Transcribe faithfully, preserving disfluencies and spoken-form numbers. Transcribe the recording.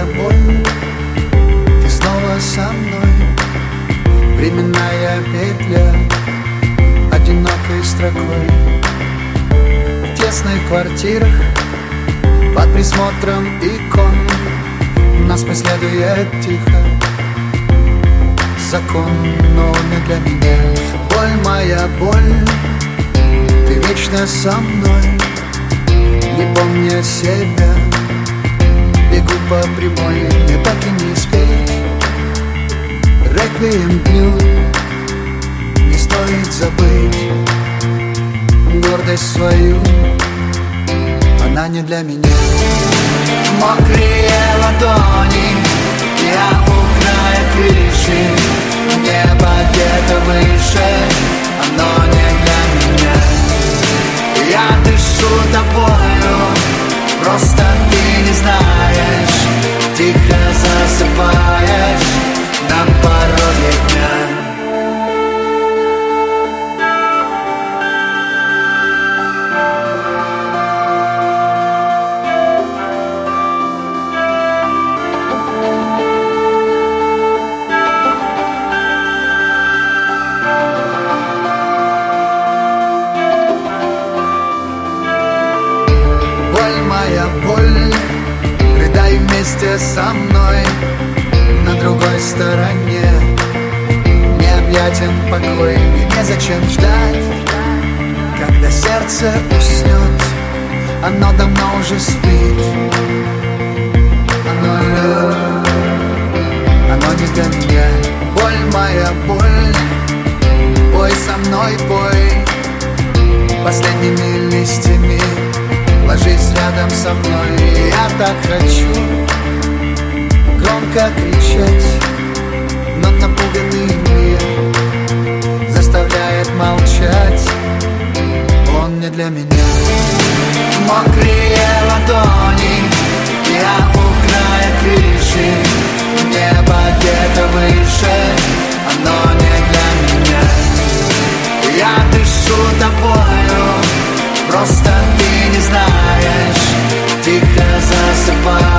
моя боль, ты снова со мной. Временная петля одинокой строкой. В тесных квартирах под присмотром икон нас преследует тихо закон, но не для меня. Боль моя, боль, ты вечно со мной. Не помня себя, бегу по прямой, мне так и не спеть реквием дню. Не стоит забыть гордость свою, она не для меня. Мокрые ладони, я у края крыши. Небо где-то выше, оно не для меня. Я дышу тобою, просто ты не знаешь. Тихо засыпаешь на пороге дня. Моя боль, рыдай вместе со мной. На другой стороне необъятен покой, и незачем ждать, когда сердце уснет. Оно давно уже спит. Оно любит, оно не для меня. Боль моя, боль, пой со мной, пой последними листьями. Ложись рядом со мной, я так хочу громко кричать, но напуганный мир заставляет молчать. Он не для меня. Мокрые ладони, я у края крыши. Небо где-то выше, оно не для меня. Я дышу тобою, просто ты не знаешь. Тихо засыпай